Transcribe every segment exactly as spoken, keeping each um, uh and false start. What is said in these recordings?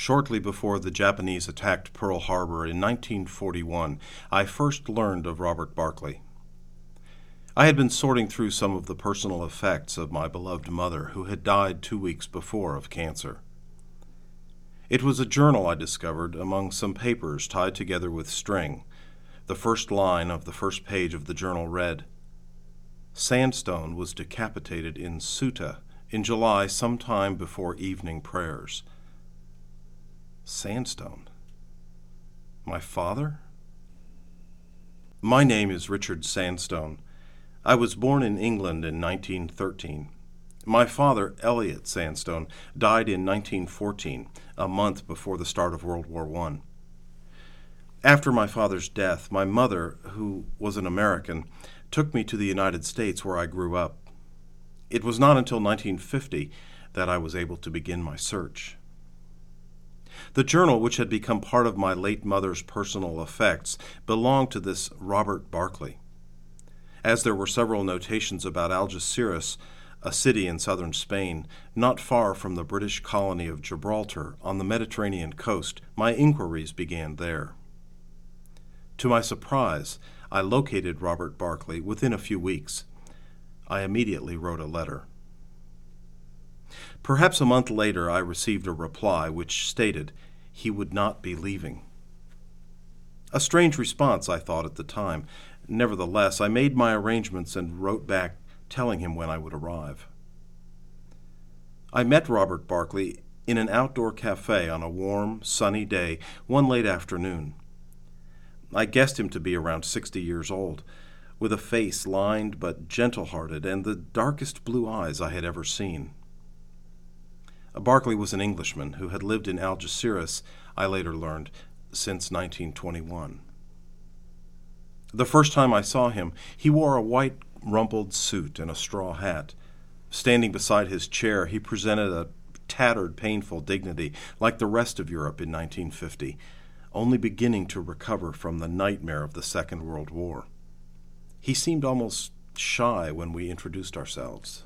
Shortly before the Japanese attacked Pearl Harbor in nineteen forty-one, I first learned of Robert Barclay. I had been sorting through some of the personal effects of my beloved mother, who had died two weeks before of cancer. It was a journal I discovered among some papers tied together with string. The first line of the first page of the journal read, "Sandstone was decapitated in Ceuta in July sometime before evening prayers." Sandstone? My father? My name is Richard Sandstone. I was born in England in nineteen thirteen. My father, Elliot Sandstone, died in nineteen fourteen, a month before the start of World War One. After my father's death, my mother, who was an American, took me to the United States where I grew up. It was not until nineteen fifty that I was able to begin my search. The journal, which had become part of my late mother's personal effects, belonged to this Robert Barclay. As there were several notations about Algeciras, a city in southern Spain, not far from the British colony of Gibraltar on the Mediterranean coast, my inquiries began there. To my surprise, I located Robert Barclay within a few weeks. I immediately wrote a letter. Perhaps a month later, I received a reply which stated he would not be leaving. A strange response, I thought at the time. Nevertheless, I made my arrangements and wrote back telling him when I would arrive. I met Robert Barclay in an outdoor cafe on a warm, sunny day one late afternoon. I guessed him to be around sixty years old, with a face lined but gentle-hearted and the darkest blue eyes I had ever seen. Barclay was an Englishman who had lived in Algeciras, I later learned, since nineteen twenty-one. The first time I saw him, he wore a white rumpled suit and a straw hat. Standing beside his chair, he presented a tattered, painful dignity like the rest of Europe in nineteen fifty, only beginning to recover from the nightmare of the Second World War. He seemed almost shy when we introduced ourselves.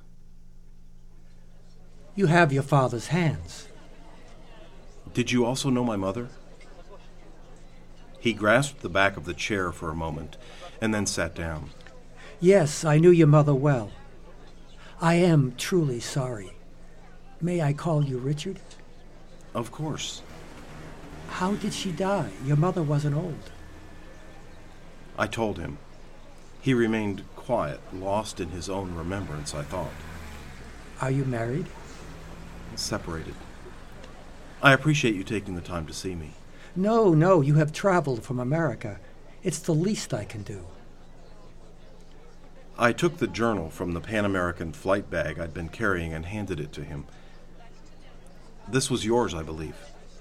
You have your father's hands. Did you also know my mother? He grasped the back of the chair for a moment and then sat down. Yes, I knew your mother well. I am truly sorry. May I call you Richard? Of course. How did she die? Your mother wasn't old. I told him. He remained quiet, lost in his own remembrance, I thought. Are you married? Separated. I appreciate you taking the time to see me. No, no, you have traveled from America. It's the least I can do. I took the journal from the Pan American flight bag I'd been carrying and handed it to him. This was yours, I believe.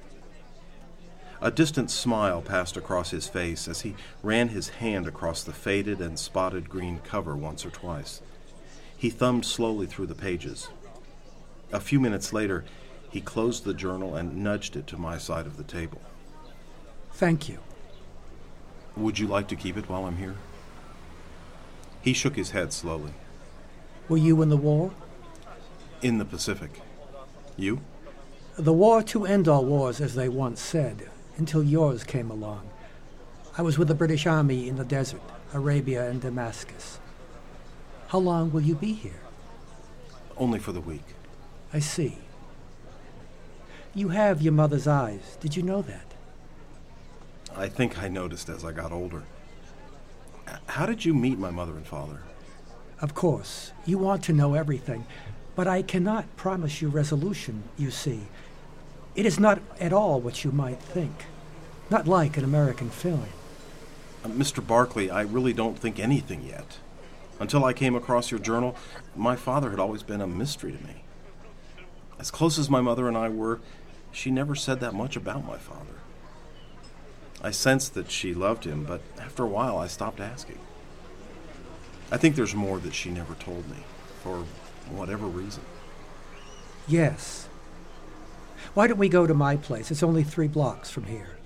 A distant smile passed across his face as he ran his hand across the faded and spotted green cover once or twice. He thumbed slowly through the pages. A few minutes later, he closed the journal and nudged it to my side of the table. Thank you. Would you like to keep it while I'm here? He shook his head slowly. Were you in the war? In the Pacific. You? The war to end all wars, as they once said, until yours came along. I was with the British Army in the desert, Arabia and Damascus. How long will you be here? Only for the week. I see. You have your mother's eyes. Did you know that? I think I noticed as I got older. How did you meet my mother and father? Of course. You want to know everything, but I cannot promise you resolution, you see. It is not at all what you might think. Not like an American film. Uh, Mister Barclay, I really don't think anything yet. Until I came across your journal, my father had always been a mystery to me. As close as my mother and I were, she never said that much about my father. I sensed that she loved him, but after a while I stopped asking. I think there's more that she never told me, for whatever reason. Yes. Why don't we go to my place? It's only three blocks from here.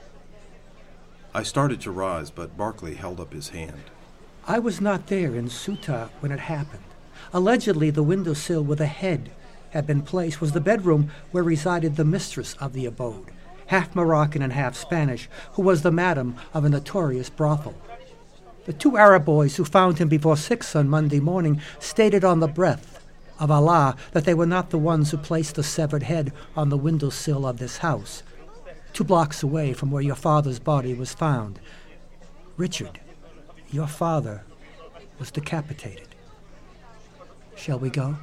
I started to rise, but Barclay held up his hand. I was not there in Ceuta when it happened. Allegedly, the windowsill with a head had been placed was the bedroom where resided the mistress of the abode, half Moroccan and half Spanish, who was the madam of a notorious brothel. The two Arab boys who found him before six on Monday morning stated on the breath of Allah that they were not the ones who placed the severed head on the windowsill of this house, two blocks away from where your father's body was found. Richard, your father was decapitated. Shall we go?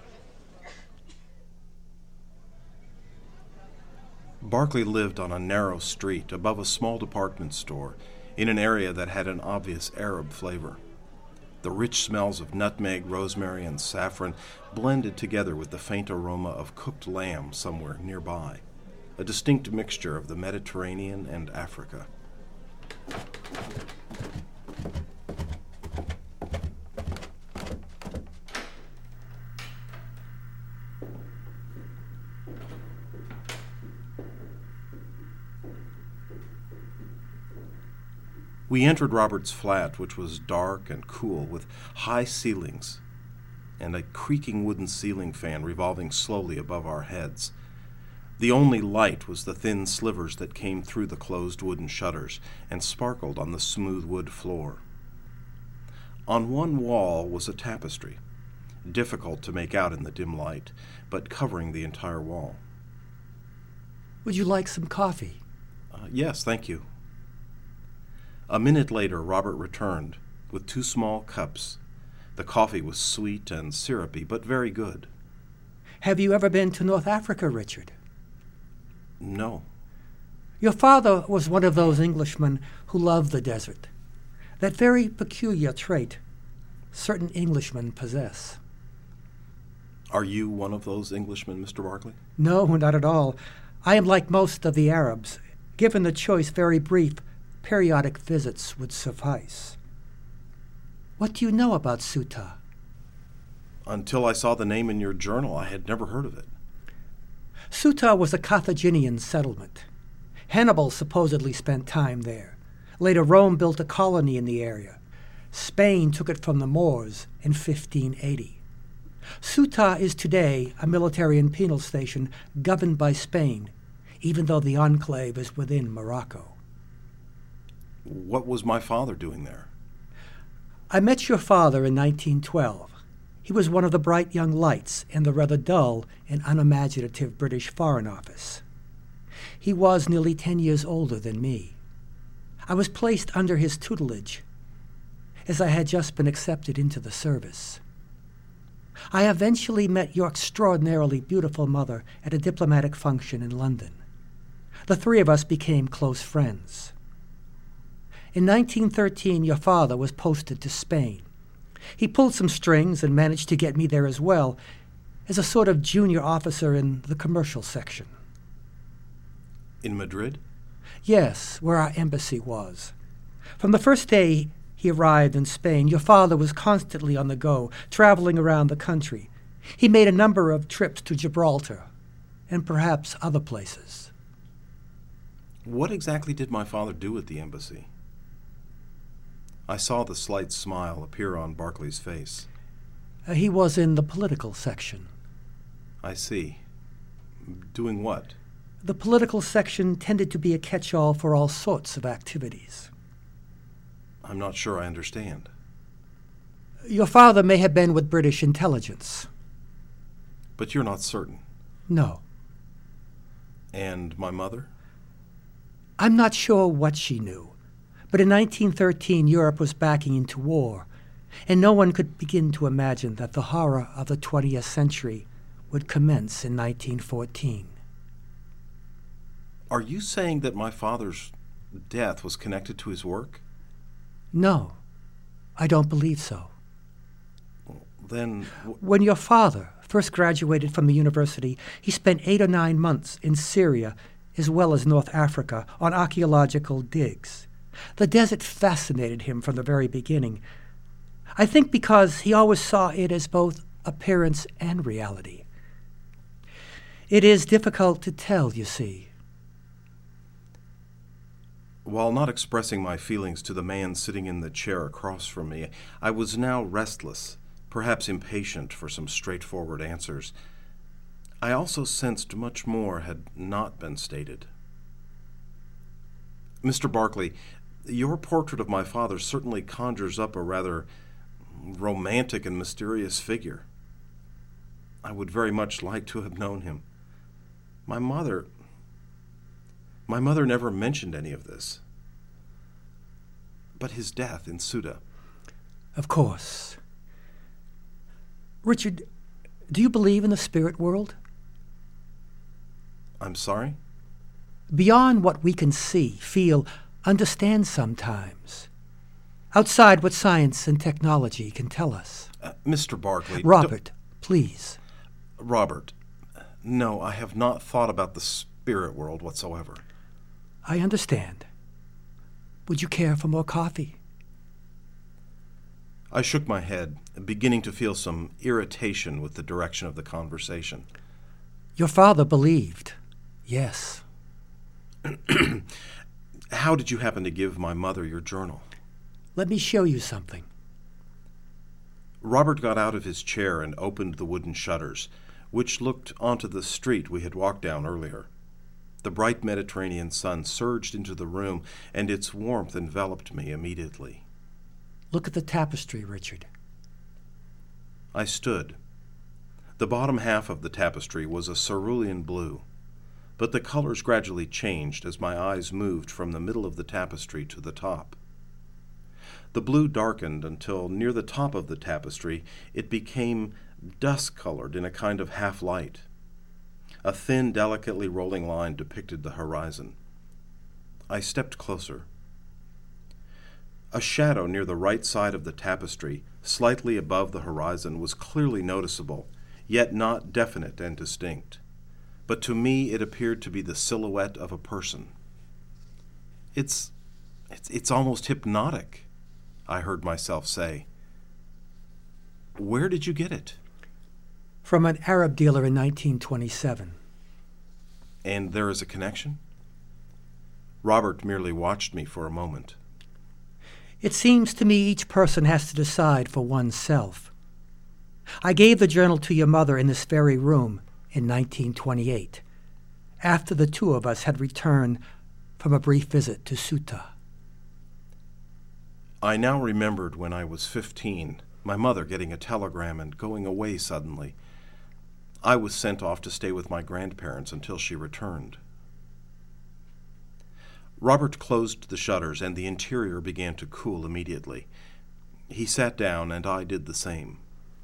Barclay lived on a narrow street above a small department store in an area that had an obvious Arab flavor. The rich smells of nutmeg, rosemary, and saffron blended together with the faint aroma of cooked lamb somewhere nearby, a distinct mixture of the Mediterranean and Africa. We entered Robert's flat, which was dark and cool, with high ceilings and a creaking wooden ceiling fan revolving slowly above our heads. The only light was the thin slivers that came through the closed wooden shutters and sparkled on the smooth wood floor. On one wall was a tapestry, difficult to make out in the dim light, but covering the entire wall. Would you like some coffee? Uh, yes, thank you. A minute later, Robert returned with two small cups. The coffee was sweet and syrupy, but very good. Have you ever been to North Africa, Richard? No. Your father was one of those Englishmen who love the desert. That very peculiar trait certain Englishmen possess. Are you one of those Englishmen, Mister Barclay? No, not at all. I am like most of the Arabs. Given the choice, very brief, periodic visits would suffice. What do you know about Ceuta? Until I saw the name in your journal, I had never heard of it. Ceuta was a Carthaginian settlement. Hannibal supposedly spent time there. Later, Rome built a colony in the area. Spain took it from the Moors in fifteen eighty. Ceuta is today a military and penal station governed by Spain, even though the enclave is within Morocco. What was my father doing there? I met your father in nineteen twelve. He was one of the bright young lights in the rather dull and unimaginative British Foreign Office. He was nearly ten years older than me. I was placed under his tutelage, as I had just been accepted into the service. I eventually met your extraordinarily beautiful mother at a diplomatic function in London. The three of us became close friends. In nineteen thirteen, your father was posted to Spain. He pulled some strings and managed to get me there as well, as a sort of junior officer in the commercial section. In Madrid? Yes, where our embassy was. From the first day he arrived in Spain, your father was constantly on the go, traveling around the country. He made a number of trips to Gibraltar, and perhaps other places. What exactly did my father do at the embassy? I saw the slight smile appear on Barclay's face. Uh, he was in the political section. I see. Doing what? The political section tended to be a catch-all for all sorts of activities. I'm not sure I understand. Your father may have been with British intelligence. But you're not certain. No. And my mother? I'm not sure what she knew. But in nineteen thirteen, Europe was backing into war, and no one could begin to imagine that the horror of the twentieth century would commence in nineteen fourteen. Are you saying that my father's death was connected to his work? No, I don't believe so. Then... When your father first graduated from the university, he spent eight or nine months in Syria, as well as North Africa, on archaeological digs. The desert fascinated him from the very beginning. I think because he always saw it as both appearance and reality. It is difficult to tell, you see. While not expressing my feelings to the man sitting in the chair across from me, I was now restless, perhaps impatient for some straightforward answers. I also sensed much more had not been stated. Mister Barclay, your portrait of my father certainly conjures up a rather romantic and mysterious figure. I would very much like to have known him. My mother... My mother never mentioned any of this. But his death in Ceuta... Of course. Richard, do you believe in the spirit world? I'm sorry? Beyond what we can see, feel, understand sometimes. Outside what science and technology can tell us. Uh, Mister Barclay... Robert, please. Robert, no, I have not thought about the spirit world whatsoever. I understand. Would you care for more coffee? I shook my head, beginning to feel some irritation with the direction of the conversation. Your father believed, yes. How did you happen to give my mother your journal? Let me show you something. Robert got out of his chair and opened the wooden shutters, which looked onto the street we had walked down earlier. The bright Mediterranean sun surged into the room, and its warmth enveloped me immediately. Look at the tapestry, Richard. I stood. The bottom half of the tapestry was a cerulean blue, but the colors gradually changed as my eyes moved from the middle of the tapestry to the top. The blue darkened until near the top of the tapestry it became dusk-colored in a kind of half-light. A thin, delicately rolling line depicted the horizon. I stepped closer. A shadow near the right side of the tapestry, slightly above the horizon, was clearly noticeable, yet not definite and distinct. But to me it appeared to be the silhouette of a person. It's, it's, it's almost hypnotic, I heard myself say. Where did you get it? From an Arab dealer in nineteen twenty-seven. And there is a connection? Robert merely watched me for a moment. It seems to me each person has to decide for oneself. I gave the journal to your mother in this very room in nineteen twenty-eight, after the two of us had returned from a brief visit to Ceuta. I now remembered when I was fifteen, my mother getting a telegram and going away suddenly. I was sent off to stay with my grandparents until she returned. Robert closed the shutters, and the interior began to cool immediately. He sat down, and I did the same.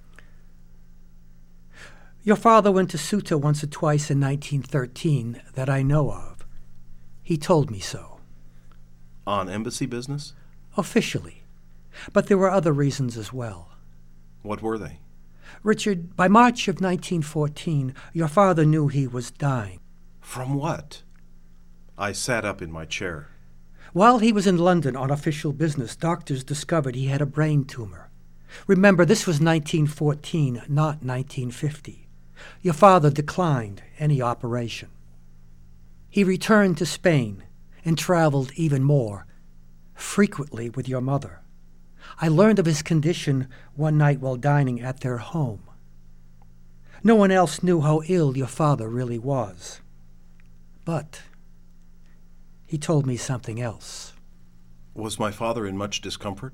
Your father went to Ceuta once or twice in nineteen thirteen that I know of. He told me so. On embassy business? Officially. But there were other reasons as well. What were they? Richard, by March of nineteen fourteen, your father knew he was dying. From what? I sat up in my chair. While he was in London on official business, doctors discovered he had a brain tumor. Remember, this was nineteen fourteen, not nineteen fifty. Your father declined any operation. He returned to Spain and traveled even more, frequently with your mother. I learned of his condition one night while dining at their home. No one else knew how ill your father really was. But he told me something else. Was my father in much discomfort?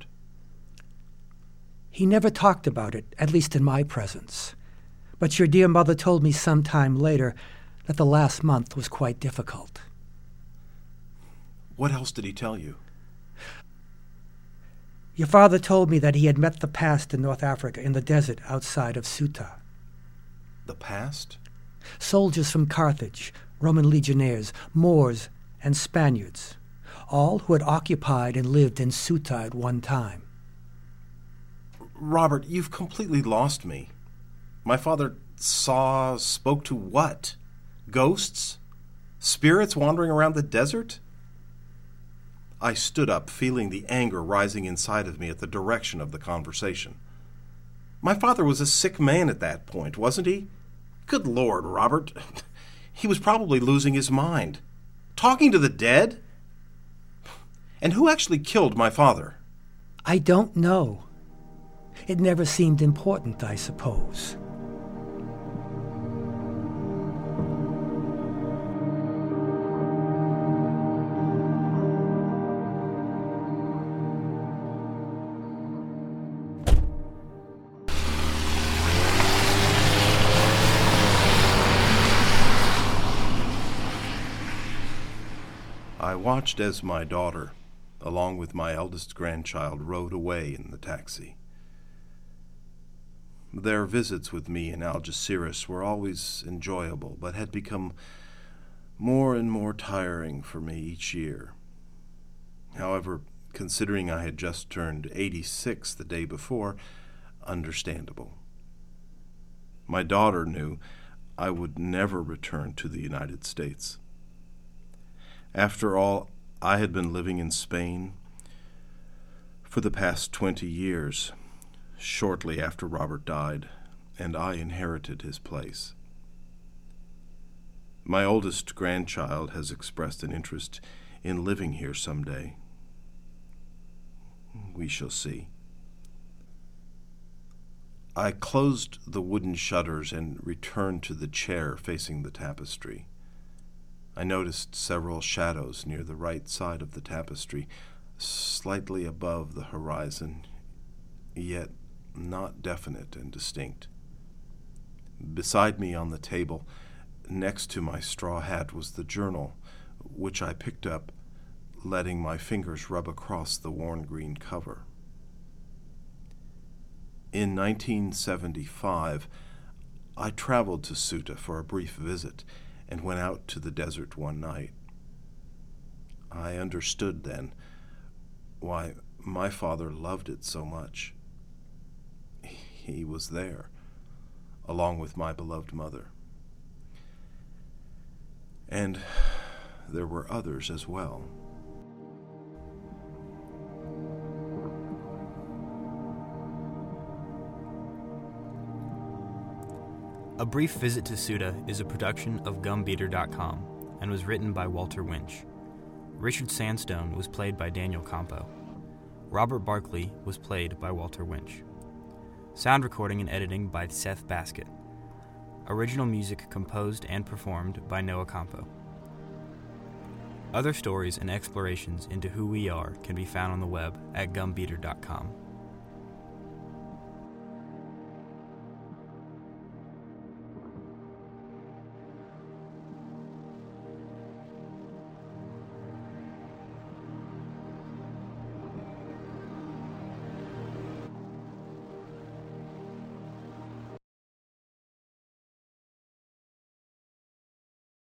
He never talked about it, at least in my presence. But your dear mother told me some time later that the last month was quite difficult. What else did he tell you? Your father told me that he had met the past in North Africa in the desert outside of Ceuta. The past? Soldiers from Carthage, Roman legionnaires, Moors, and Spaniards, all who had occupied and lived in Ceuta at one time. Robert, you've completely lost me. My father saw, spoke to what? Ghosts? Spirits wandering around the desert? I stood up, feeling the anger rising inside of me at the direction of the conversation. My father was a sick man at that point, wasn't he? Good Lord, Robert. He was probably losing his mind. Talking to the dead? And who actually killed my father? I don't know. It never seemed important, I suppose. I watched as my daughter, along with my eldest grandchild, rode away in the taxi. Their visits with me in Algeciras were always enjoyable, but had become more and more tiring for me each year. However, considering I had just turned eighty-six the day before, understandable. My daughter knew I would never return to the United States. After all, I had been living in Spain for the past twenty years, shortly after Robert died, and I inherited his place. My oldest grandchild has expressed an interest in living here someday. We shall see. I closed the wooden shutters and returned to the chair facing the tapestry. I noticed several shadows near the right side of the tapestry, slightly above the horizon, yet not definite and distinct. Beside me on the table, next to my straw hat, was the journal, which I picked up, letting my fingers rub across the worn green cover. In nineteen seventy-five, I traveled to Ceuta for a brief visit and went out to the desert one night. I understood then why my father loved it so much. He was there, along with my beloved mother. And there were others as well. A Brief Visit to Ceuta is a production of gum beater dot com and was written by Walter Winch. Richard Sandstone was played by Daniel Campo. Robert Barkley was played by Walter Winch. Sound recording and editing by Seth Baskett. Original music composed and performed by Noah Campo. Other stories and explorations into who we are can be found on the web at gum beater dot com.